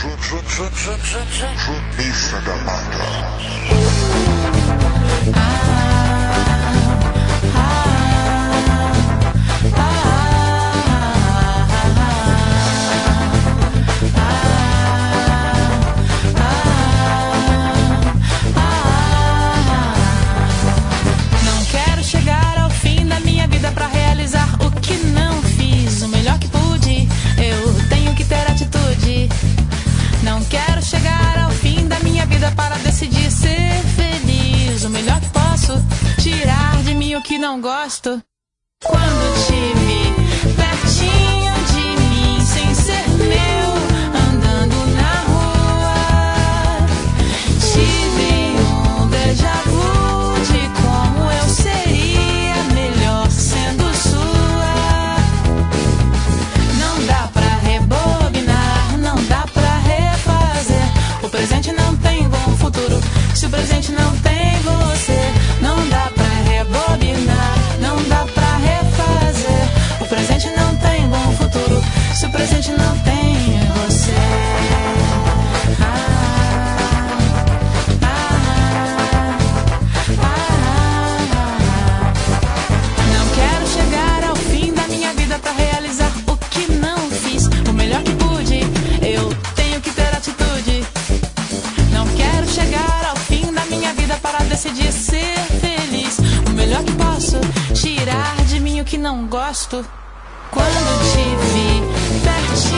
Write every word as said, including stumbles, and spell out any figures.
Missa da Mata. Não quero chegar ao fim da minha vida pra realizar o que não fiz, o melhor que pude. Eu tenho que ter atitude. Não quero chegar ao fim da minha vida para decidir ser feliz. O melhor que posso, tirar de mim o que não gosto. Quando te vi pertinho de mim, sem ser meu, andando na rua, tive um déjà vu de como eu seria melhor sendo sua. Não dá pra rebobinar, não dá pra refazer. O presente não tem bom futuro se o presente não tem você. Não dá pra rebobinar, não dá pra refazer. O presente não tem bom futuro se o presente não tem você. Ah, ah, ah, ah. Não quero chegar ao fim da minha vida pra realizar o que não fiz, o melhor que pude. Eu tenho que ter atitude. Não quero chegar ao fim da minha vida para decidir ser feliz. O melhor que posso, tirar de mim o que não gosto. Quando te vi pertinho